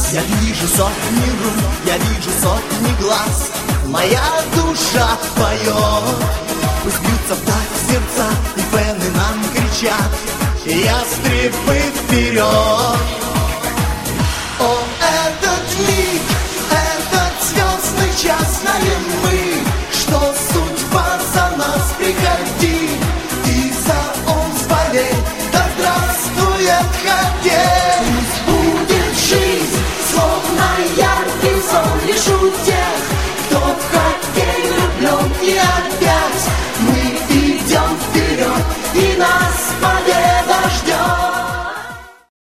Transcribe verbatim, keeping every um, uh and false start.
Я вижу сотни рук, я вижу сотни глаз, моя душа поет. Пусть бьются в такт сердца, и фэны нам кричат: ястребы вперед! О, этот миг, этот звездный час, знаем мы, что судьба за нас. Приходи, и за омс болей, да здравствует хоккей. Пусть будет жизнь, словно яркий сон, лишь у тех, кто в хоккей влюблен. И опять мы идем вперед, и нас победа.